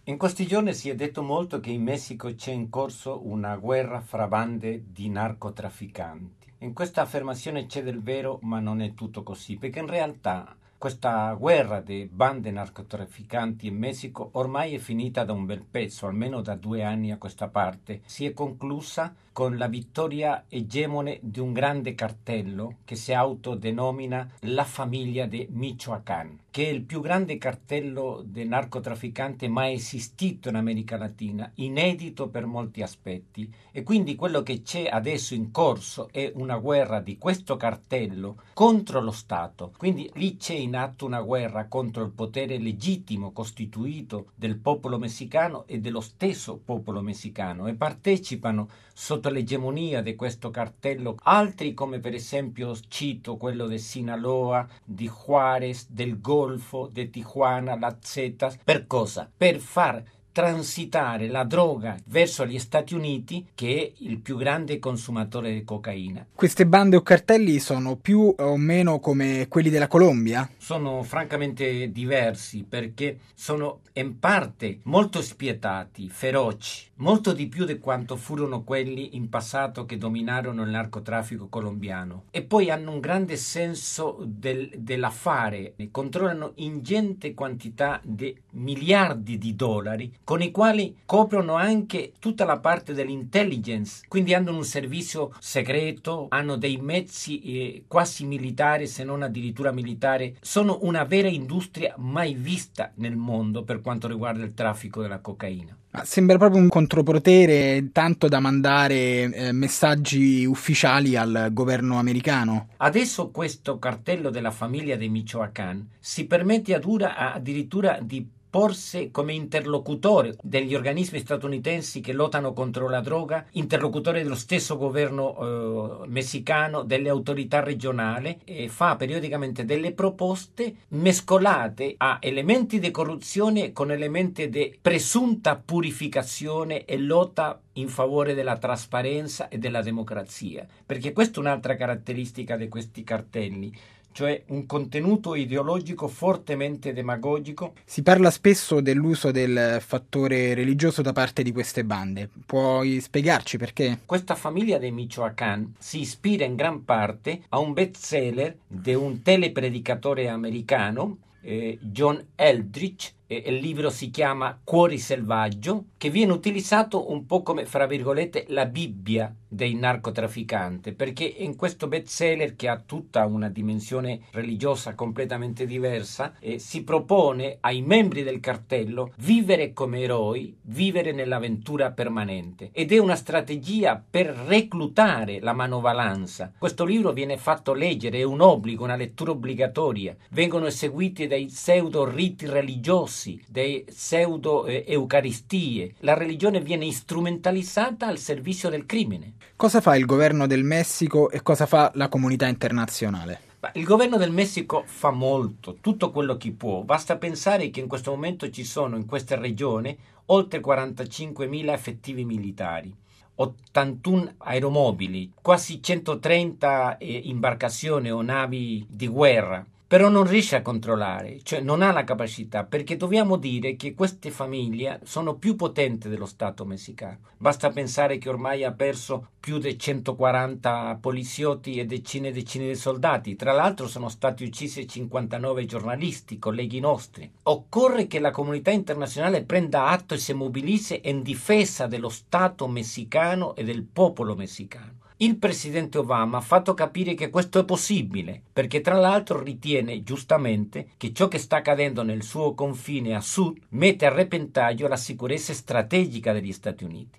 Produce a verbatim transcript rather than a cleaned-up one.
In questi giorni si è detto molto che in Messico c'è in corso una guerra fra bande di narcotrafficanti. In questa affermazione c'è del vero, ma non è tutto così, perché in realtà questa guerra di bande narcotrafficanti in Messico ormai è finita da un bel pezzo, almeno da due anni a questa parte. Si è conclusa con la vittoria egemone di un grande cartello che si autodenomina la famiglia di Michoacán, che è il più grande cartello di narcotrafficante mai esistito in America Latina, inedito per molti aspetti. E quindi quello che c'è adesso in corso è una guerra di questo cartello contro lo Stato. Quindi lì c'è in atto una guerra contro il potere legittimo costituito del popolo messicano e dello stesso popolo messicano, e partecipano sotto l'egemonia di questo cartello altri, come per esempio cito quello di Sinaloa, di Juárez, del Golfo, di Tijuana, la Zetas. Per cosa? Per far transitare la droga verso gli Stati Uniti, che è il più grande consumatore di cocaina. Queste bande o cartelli sono più o meno come quelli della Colombia? Sono francamente diversi, perché sono in parte molto spietati, feroci, molto di più di quanto furono quelli in passato che dominarono il narcotraffico colombiano, e poi hanno un grande senso del, dell'affare, controllano ingenti quantità di miliardi di dollari con i quali coprono anche tutta la parte dell'intelligence, quindi hanno un servizio segreto, hanno dei mezzi eh, quasi militari, se non addirittura militari. Sono una vera industria mai vista nel mondo per quanto riguarda il traffico della cocaina. Ma sembra proprio un contropotere, tanto da mandare eh, messaggi ufficiali al governo americano. Adesso questo cartello della famiglia di Michoacán si permette adura, addirittura di porsi come interlocutore degli organismi statunitensi che lottano contro la droga, interlocutore dello stesso governo eh, messicano, delle autorità regionali, e fa periodicamente delle proposte mescolate a elementi di corruzione con elementi di presunta purificazione e lotta in favore della trasparenza e della democrazia, perché questa è un'altra caratteristica di questi cartelli, cioè un contenuto ideologico fortemente demagogico. Si parla spesso dell'uso del fattore religioso da parte di queste bande. Puoi spiegarci perché? Questa famiglia di Michoacán si ispira in gran parte a un bestseller di un telepredicatore americano, eh, John Eldridge. Il libro si chiama Cuori selvaggio, che viene utilizzato un po' come, fra virgolette, la Bibbia dei narcotrafficanti, perché in questo bestseller, che ha tutta una dimensione religiosa completamente diversa, eh, si propone ai membri del cartello vivere come eroi, vivere nell'avventura permanente, ed è una strategia per reclutare la manovalanza. Questo libro viene fatto leggere, è un obbligo, una lettura obbligatoria, vengono eseguiti dei pseudo riti religiosi, dei pseudo eh, eucaristie. La religione viene strumentalizzata al servizio del crimine. Cosa fa il governo del Messico e cosa fa la comunità internazionale? Il governo del Messico fa molto, tutto quello che può. Basta pensare che in questo momento ci sono in questa regione oltre quarantacinquemila effettivi militari, ottantuno aeromobili, quasi centotrenta eh, imbarcazioni o navi di guerra. Però non riesce a controllare, cioè non ha la capacità, perché dobbiamo dire che queste famiglie sono più potenti dello Stato messicano. Basta pensare che ormai ha perso più di centoquaranta poliziotti e decine e decine di soldati. Tra l'altro sono stati uccisi cinquantanove giornalisti, colleghi nostri. Occorre che la comunità internazionale prenda atto e si mobilizzi in difesa dello Stato messicano e del popolo messicano. Il presidente Obama ha fatto capire che questo è possibile, perché tra l'altro ritiene giustamente che ciò che sta accadendo nel suo confine a sud mette a repentaglio la sicurezza strategica degli Stati Uniti.